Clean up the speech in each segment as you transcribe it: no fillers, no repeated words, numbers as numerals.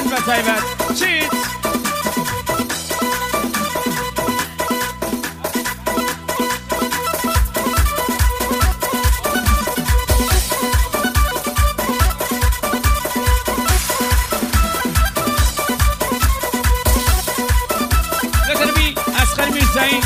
تایبت و تایبت چیت لتربی اسخر میرزایی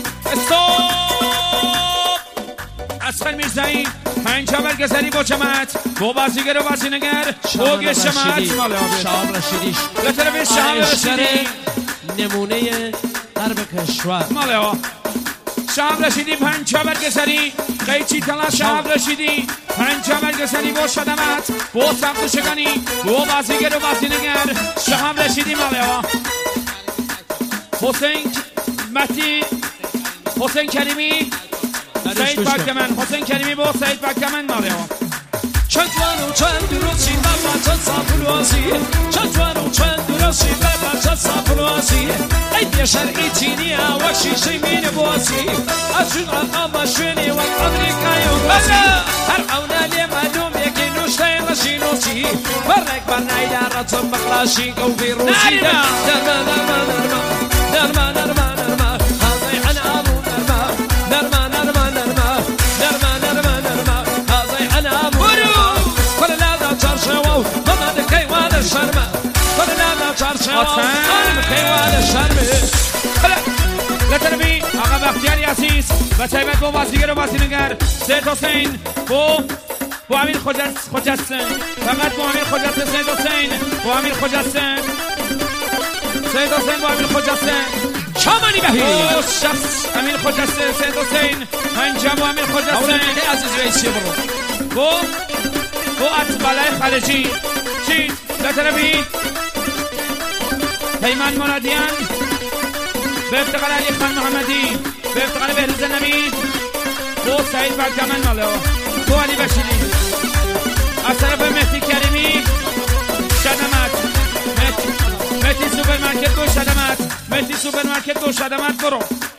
اسخر میرزایی پنجا برگزاری با جماعت با بازیگر و بازینگر با جماعت شهاب رشیدیش لطرف شهاب رشیدی نمونه غرب کشور ماله شهاب رشیدی پنجا برگزاری قیچی تلا شهاب رشیدی پنجا برگزاری با شدمت با سمت شگانی با بازیگر و بازینگر شهاب رشیدی ماله حسین متی حسین کریمی سعید پاکمن حسین کریمی با سعید پاکمن ماله چند وانو چند درستی بابا چند سافلوازی چند وانو چند درستی بابا چند سافلوازی ای بیشتر ایتینی وشی شیمین بوازی اشون آقا شونی و آمریکایی بازی هر عونالی معلوم یکی نوشته لشینوسی برک برنای دارتون بخلاشی کو ویروسی درما درما درما درما درما درما هذا عن ابو درما درما درما درما درما درما درما هذا عن ابو كل لا تشرشوا ما دكاي ولا شرمه كل لا تشرشوا انا بكاي ولا شرمه لا تربي آقا بختیاری عزیز و تایبت با بازیگر و بازینگر سید حسین با امیر خجستن فقط با امیر خجستن سید حسین با امیر خجستن سید حسین با امیر خجستن شامانی بهی شخص امیر خجستن سید حسین انجام با امیر خجستن عزیز رئیسی برو با اتبالای خارجی چی؟ لطربی پیمان مرادیان به افتقال علی خان محمدی به افتقال بهروز نبی با سعید برکمن مالو با علی بشیری از طرف مهدی کریمی شدمت مهدی سوپرمارکت گو شدمت مهدی سوپرمارکت گو شدمت برو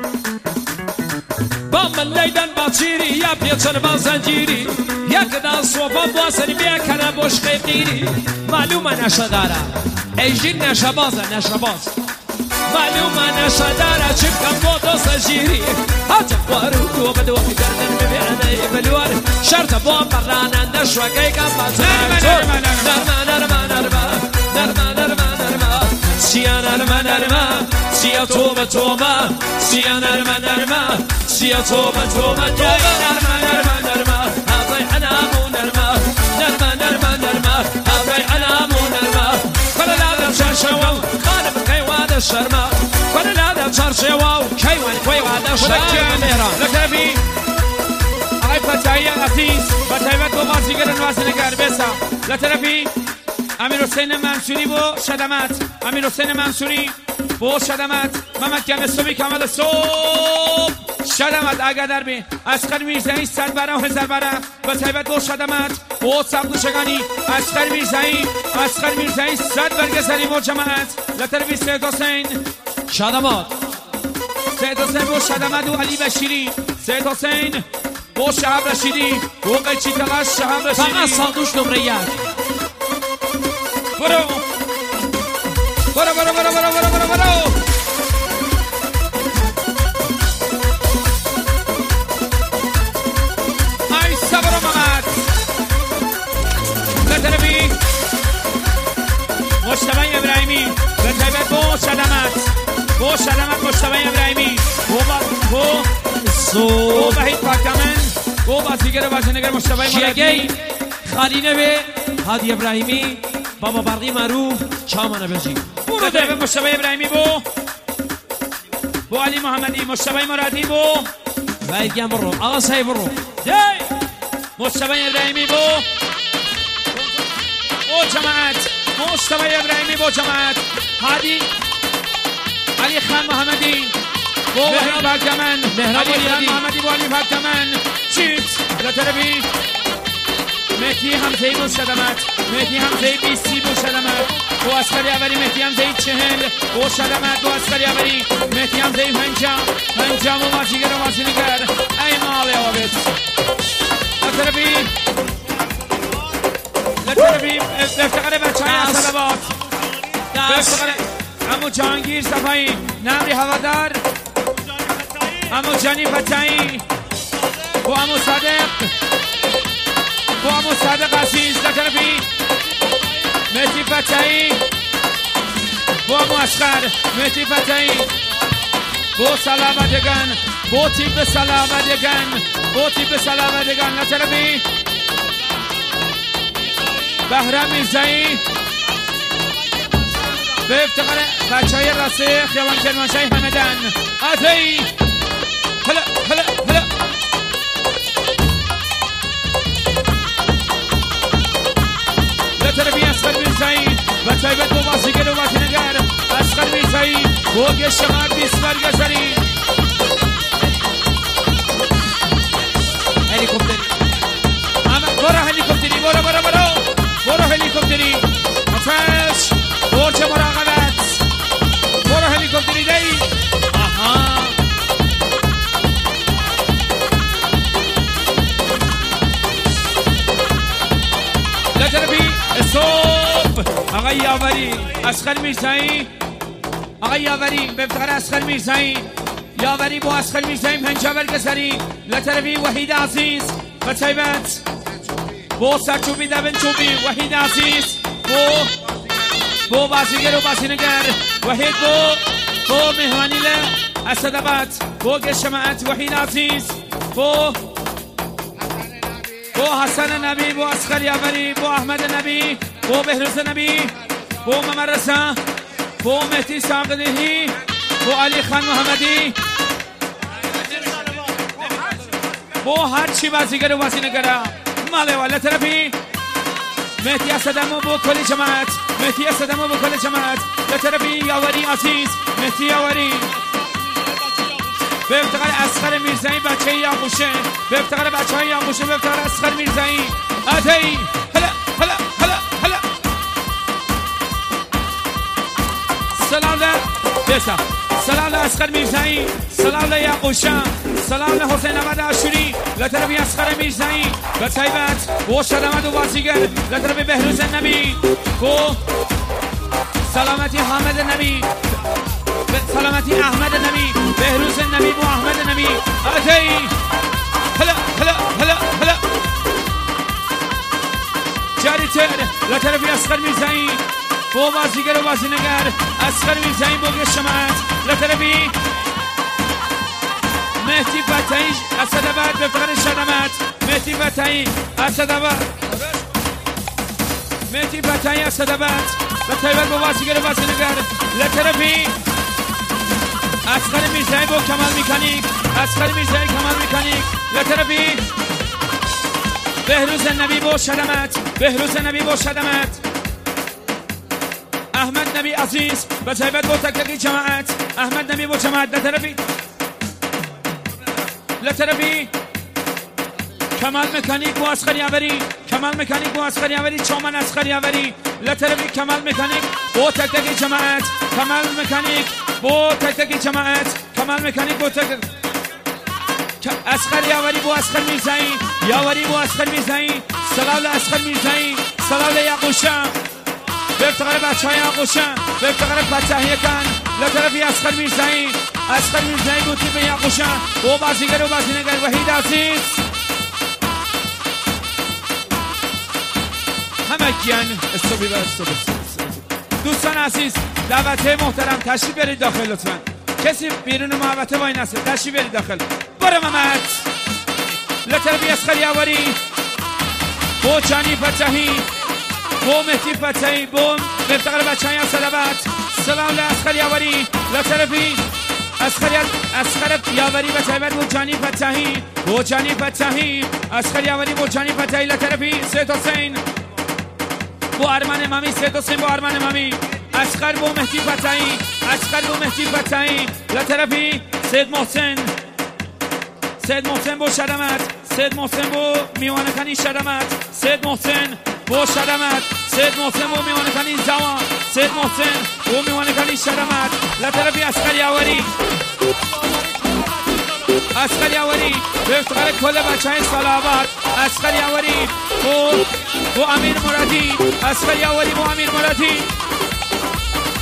با من لیدن با چیری یا پیچن با زنجیری یک دست و با بازن بیا کنه بوش قیقیری معلومه نشه داره ایجین نشه بازه نشه باز معلومه نشه داره چکم با دو سجیری حتی قوارو دو بدو کردن ببینه بلوار شرط با براننده شوگه کم بازن نرمه نرمه نرمه نرمه نرمه نرمه سیا نرمه نرمه سیا توبه توبه سیا نرمه نرمه سیا توبه توبه نرمه نرمه نرمه هذا عنامو نرمه نرمه نرمه نرمه هذا عنامو نرمه كل لا تشرشوا قالب كيوان الشرمه كل لا تشرشوا كيوان الشرمه لكربي آقای فتحی عزیز و تایبت با بازیگر واسنگر بسا لطرفی امیر حسین منصوری با شدمت امیر حسین منصوری با شدمت محمد کم صبحی کمال صبح شدمت اگر دربی اسخر میرزایی 100 بره و 1000 بره و تایبت با شدمت با سبت شگانی اسخر میرزایی 100 برگزاری با جماعت لطرفی سید حسین شدمات سید حسین با شدمت و علی بشیری سید حسین با شهاب رشیدی با قیچی تلاش شهاب رشیدی فقط سادوش نمره 1 برو برو برو برو برو برو برو برو ای صبر و محمد لطرفی مجتبی ابراهیمی به تایبت با شدمت مجتبی ابراهیمی با بهید پاکمن با بازیگر بازینگر مجتبی مرادی خالینه به هادی ابراهیمی بابا برقی معروف چامانه بجی برو ده مجتبی ابراهیمی با علی محمدی مجتبی مرادی با باید گم برو آقا سعی برو مجتبی ابراهیمی با جماعت مجتبی ابراهیمی با جماعت هادی علی خان محمدی با علی پاکمن علی خان محمدی با علی پاکمن چیت لطربی مهدی همزهی بود شدمت مهدی همزهی 20 بود شدمت با اسکری اولی مهدی همزهی 40 با شدمت با اسکری اولی مهدی همزهی 50 و بازیگر و بازینگر ای مال آبت لطربی افتقار بچه های اسد آباد دست امو جهانگیر صفایی نمری هوادار امو جانی فتحی و امو صادق عزیز لطرفی مهدی فتحی و امو اسخر مهدی فتحی بو سلامتگان بو تیپ سلامتگان لطرفی بهرام میرزایی به افتخار بچه های راسته خیابان کرمانشاه همدان آتی هلا لطرفی اسخر میرزایی و تایبت با بازیگر و بازینگر اسخر میرزایی بوگ شمار بیسمار گذاری هلیکوپتری برو هلیکوپتری برو هلیکوپتری آتش برج مراقبت برو هلیکوپتری دی آها لطرفی استوب آقای یاوری اسخر میرزایی آقای یاوری به افتخار اسخر میرزایی یاوری با اسخر میرزایی پنجاور گذاری لطرفی وحید عزیز و تایبت بو سرچوبی دبن چوبی وحید عزیز بو بازیگر و بازینگر وحید بو مهمانی اسداباد بو گشماعت وحید عزیز بو حسن نبی بو اسخر یاوری بو احمد نبی بو بهروز نبی بو ممرسه بو مهدی ساقدهی بو علی خان محمدی بو هر چی بازیگر و بازینگر ماله والا طرفی مهدی اسدامو بو کل جماعت لطرفی یاوری عزیز مهدی یاوری به افتخار اسخر میرزایی بچه یاقوشه به افتخار بچه های یاقوشه به افتخار اسخر میرزایی آتی هلا سلام بسا سلام اسخر میرزایی سلام یاقوشه سلام حسین احمد عاشوری لطرفی اسخر میرزایی و تایبت و شدمت و بازیگر لطرفی بهروز نبی و سلامتی حامد نبی سلامتی احمد نبی بهروز نبی و احمد نبی آتی هلا جاری تر لطرفی اسخر میرزایی و بازیگر و بازینگر اسخر میرزایی بوگ شماعت لطرفی مهدی فتحی اسداباد به افتخار شدمت مهدی فتحی اسداباد و تایبت با بازیگر و بازینگر لطرفی اسخر میرزایی با کمال میکانیک لطرفی بهروز نبی با شدمت احمد نبی عزیز و تایبت با تکلقی جماعت احمد نبی با جماعت لطرفی کمال مکانیک و اسخر یاوری چومن اسخر یاوری لطرفی کمال مکانیک با تکلقی جماعت اسخر یاوری با اسخر میرزایی سلام اسخر میرزایی سلام یاقوشه به افتخار بچه های یاقوشه به افتخار فتحی کن لطرفی اسخر میرزایی گوتی به یاقوشه و بازیگر و بازینگر وحید عزیز همه کیان استوبی دوستان عزیز دعوته محترم تشریف برید داخل لطفا کسی بیرون محوطه وای نسته تشریف برید داخل برو محمد لطرفی اسخر یاوری بو جانی فتحی بو مهدی فتحی بو افتخار بچه های اسداباد سلام اسخر یاوری لطرفی اسخر یاوری و تایبت بو جانی فتحی اسخر یاوری بو جانی فتحی لطرفی سید حسین بو ارمان امامی اسخر بو مهدی فتحی لطرفی سید محسن بو شدمت بو میوانکانی شدمت بو میوانکانی زوان بو میوانکانی شدمت لطرفی اسخر یاوری به افتخار کل بچه های سالاباد اسخر یاوری بو امیر مرادی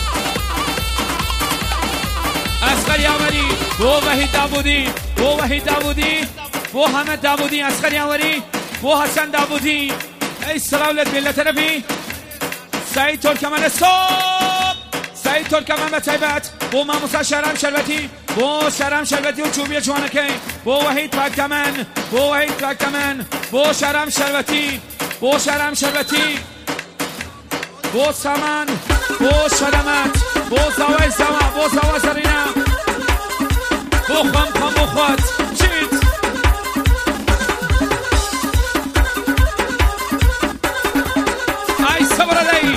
بو وحید داوودی بو وحید داوودی بو حمد داوودی اسخری آوری بو حسن داوودی ای سلاولت ملت رفی سعید ترکمن صوب سعید ترکمن به طیبت بو ماموسا شرم شربتی بو شرم شربتی و چوبی جوانکی بو وحید ترکمن بو وحید ترکمن بو شرم شربتی بو شرم شربتی بو سمن بو شرمت بو زوای زوا بو زوا سرینا بو خم خم بو خود چیت ای صبر علی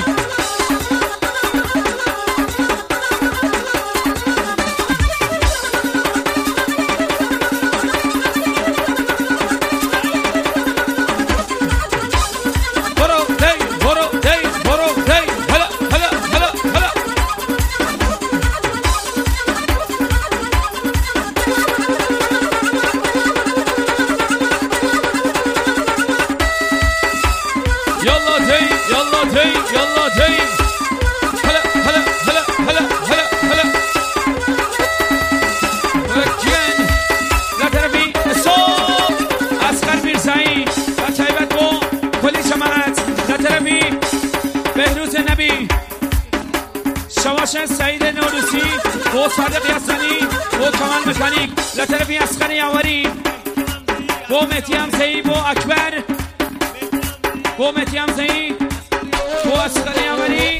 سعید نوروسی و صادق یاسنی و کمال مکانیک لطرفی اسخری آوری و مهدی حمزه‌ای و اکبر و مهدی حمزه‌ای و اسخری آوری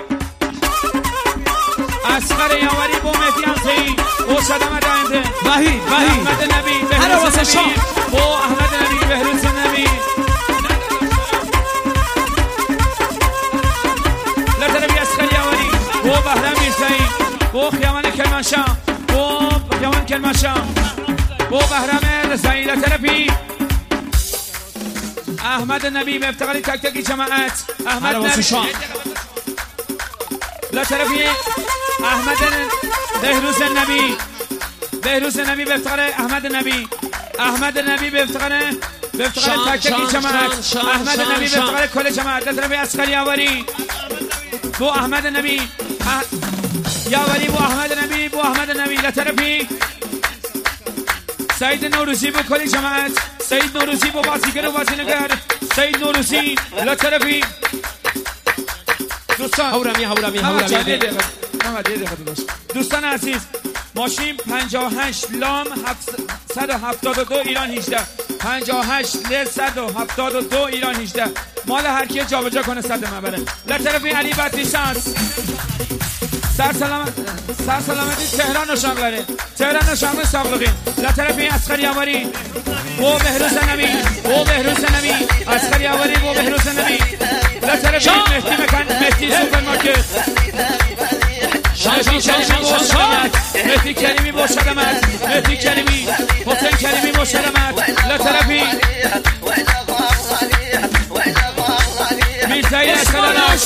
اسخری آوری و مهدی حمزه‌ای و صدمه داینده وحید احمد نبی بهروز نبی و احمد نبی بهروز نبی لطرفی اسخری آوری و بهرام میرزایی و خیامان کرمانشاه و خیامان کرمانشاه و بهرام رضایی لطرفی احمد نبی به افتقاری تک تکی جماعت احمد نبی لطرفی احمد بهروز نبی بهروز نبی به افتقار احمد نبی احمد نبی به افتقار تک تکی جماعت احمد نبی به افتقار کل جماعت لطرفی اسخری آوری بو احمد نبی یاوری بو احمد نبی بو احمد نبی لطرفی سعید نوروسی بو کلی جماعت سعید نوروسی بو بازیگر و بازینگر سعید نوروسی لطرفی دوستان دوستان عزیز ماشین 58 لام 172 ایران 18 58 ل 172 ایران 18 مال هر کی جابجا کنه صد مبره لطرفی علی بدری سر سلامتی تهران و شامگره تهران و شامگره سابقین لطرفی اسخری آوری و بهروز نبی و بهروز نبی اسخری آوری و بهروز نبی لطرفی مهدی مکان مهدی سوپرمارکت مهدی کریمی با شدمت مهدی کریمی حسین کریمی با شدمت لطرفی میرزایی اسخلالاش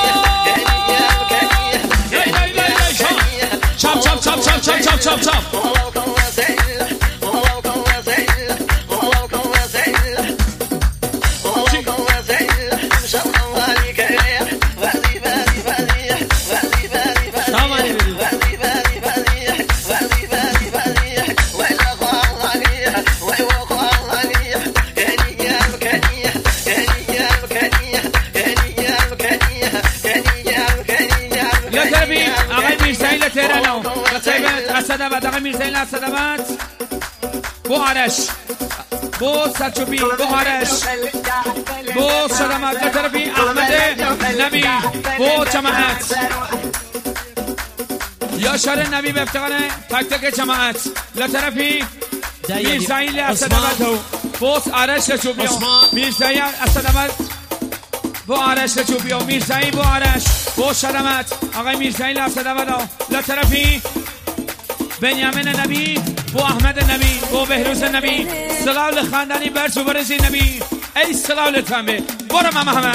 چاپ چاپ چاپ چاپ چاپ چاپ چاپ چاپ تهرانو لطیبت اسداباد آقای میرزایی اسداباد بو آرش بو سرچوبی بو آرش بو صدمات لطرفی احمد نبی بو جماعت یاشار نبی به افتقار تک تک جماعت لطرفی میرزایی اسداباد بو آرش لچوبی میرزایی اسداباد بو آرش لچوبی میرزایی بو آرش بو شدمت آقای میرزایی لفظداباد لطرفی بنیامین نبی بو احمد نبی بو بهروز نبی سلال خاندانی برس و برزی نبی ای سلال تنبه برو ماما همه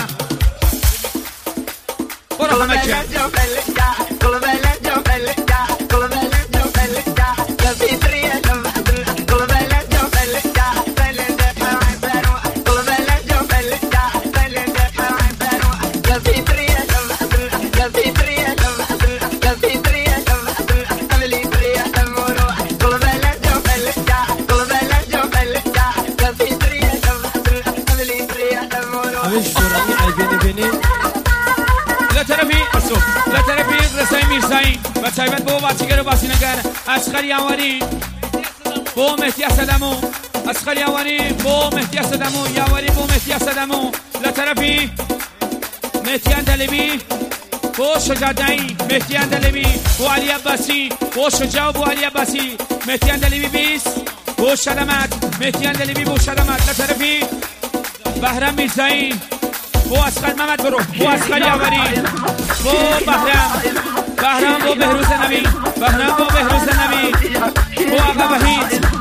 برو همه که برو لطرفی رسای میرزایی و چایبت بو باسیگر و باسینگر اشخر یاوری بو مهدی اسدمو اشخر یاوری بو مهدی اسدمو یاوری بو مهدی اسدمو لطرفی مهدی اندلبی بو شجاعی مهدی اندلبی بو علی عباسی بو شجاع بو علی عباسی مهدی اندلبی بیس بو شدمت مهدی اندلبی بو شدمت لطرفی بهرام میرزایی بو اسخر محمد برو بو اسخر یاوری بو بهرام بو بهروز نبی بهرام بو بهروز نبی بو آقا وحید